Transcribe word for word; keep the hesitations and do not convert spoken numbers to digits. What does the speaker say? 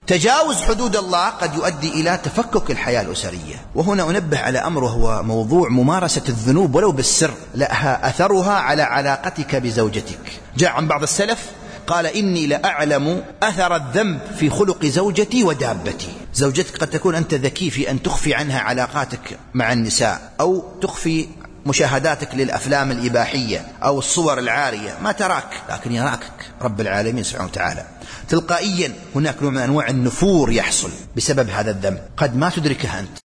تجاوز حدود الله قد يؤدي إلى تفكك الحياة الأسرية. وهنا أنبه على أمر وهو موضوع ممارسة الذنوب ولو بالسر، لها أثرها على علاقتك بزوجتك. جاء عن بعض السلف قال: إني لأعلم أثر الذنب في خلق زوجتي ودابتي. زوجتك قد تكون أنت ذكي في أن تخفي عنها علاقاتك مع النساء، أو تخفي مشاهداتك للأفلام الإباحية أو الصور العارية، ما تراك، لكن يراك رب العالمين سبحانه وتعالى. تلقائيا هناك نوع من أنواع النفور يحصل بسبب هذا الذنب قد ما تدركه أنت.